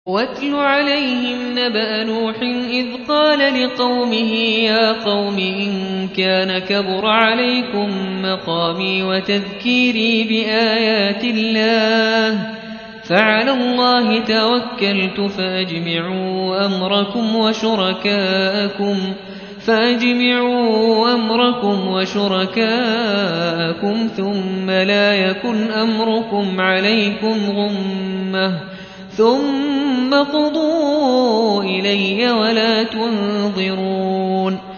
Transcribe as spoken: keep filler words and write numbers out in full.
واتل عليهم نبأ نوح إذ قال لقومه يا قوم إن كان كبر عليكم مقامي وتذكيري بآيات الله فعلى الله توكلت فأجمعوا أمركم وشركاءكم فأجمعوا أمركم وشركاءكم ثم لا يكن أمركم عليكم غمة ثم قضوا إلي ولا تنظرون